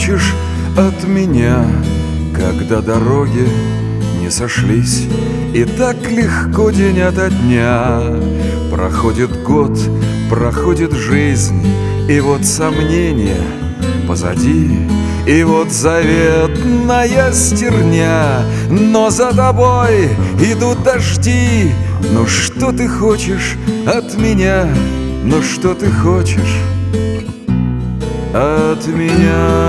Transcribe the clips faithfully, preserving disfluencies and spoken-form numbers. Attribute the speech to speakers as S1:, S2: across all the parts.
S1: хочешь от меня, когда дороги не сошлись? И так легко день ото дня. Проходит год, проходит жизнь, и вот сомнения позади, и вот заветная стерня. Но за тобой идут дожди. Ну что ты хочешь от меня? Ну что ты хочешь от меня?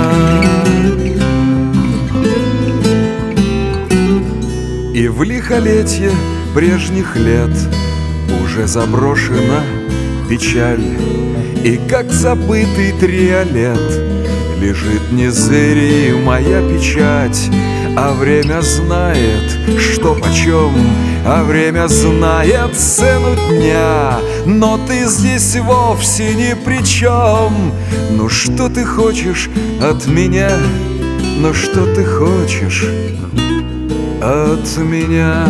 S1: И в лихолетье прежних лет уже заброшена печаль, и как забытый триолет лежит незримая печать. А время знает, что почем, а время знает цену дня. Но ты здесь вовсе ни при чем. Ну что ты хочешь от меня? Ну что ты хочешь от меня?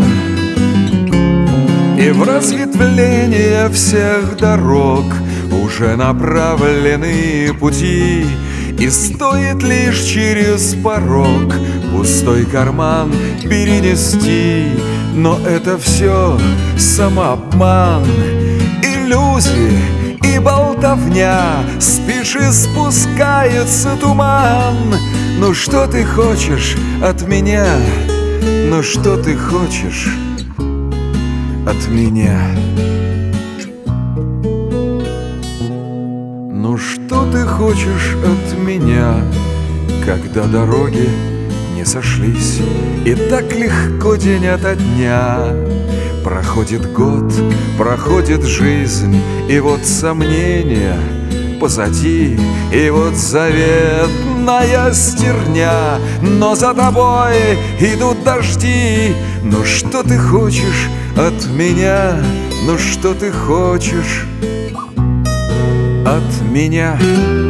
S1: И в разветвление всех дорог уже направлены пути, и стоит лишь через порог пустой карман перенести. Но это все самообман, иллюзии и болтовня. Спишь и спускается туман. Ну что ты хочешь от меня? Ну что ты хочешь от меня? Ну что ты хочешь от меня, когда дороги не сошлись? И так легко день ото дня. Проходит год, проходит жизнь, и вот сомнения позади, и вот заветная стерня. Но за тобой идут дожди. Ну что ты хочешь от меня? Ну что ты хочешь от меня?